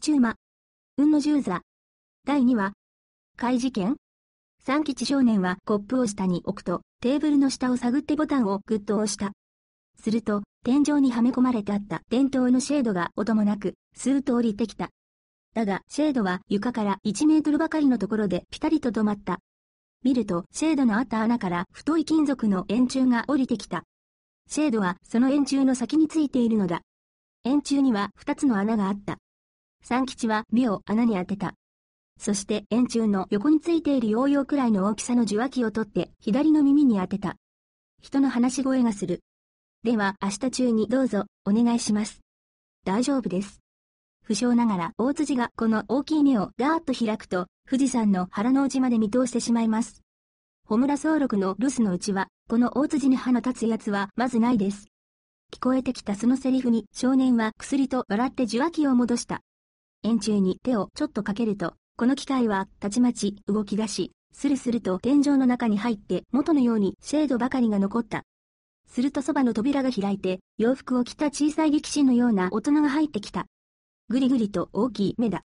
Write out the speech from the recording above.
中馬。運の十座。第2話。怪事件。三吉少年はコップを下に置くと、テーブルの下を探ってボタンをグッと押した。すると、天井にはめ込まれてあった電灯のシェードが音もなく、スーッと降りてきた。だが、シェードは床から1メートルばかりのところでピタリと止まった。見ると、シェードのあった穴から太い金属の円柱が降りてきた。シェードはその円柱の先についているのだ。円柱には2つの穴があった。三吉は目を穴に当てた。そして円柱の横についているヨーヨーくらいの大きさの受話器を取って左の耳に当てた。人の話し声がする。では明日中にどうぞお願いします。大丈夫です。不詳ながら大辻がこの大きい目をガーッと開くと富士山の腹の内まで見通してしまいます。穂村総六の留守のうちはこの大辻に歯の立つやつはまずないです。聞こえてきたそのセリフに少年は薬と笑って受話器を戻した。円柱に手をちょっとかけると、この機械はたちまち動き出し、スルスルと天井の中に入って元のようにシェードばかりが残った。するとそばの扉が開いて、洋服を着た小さい力士のような大人が入ってきた。ぐりぐりと大きい目だ。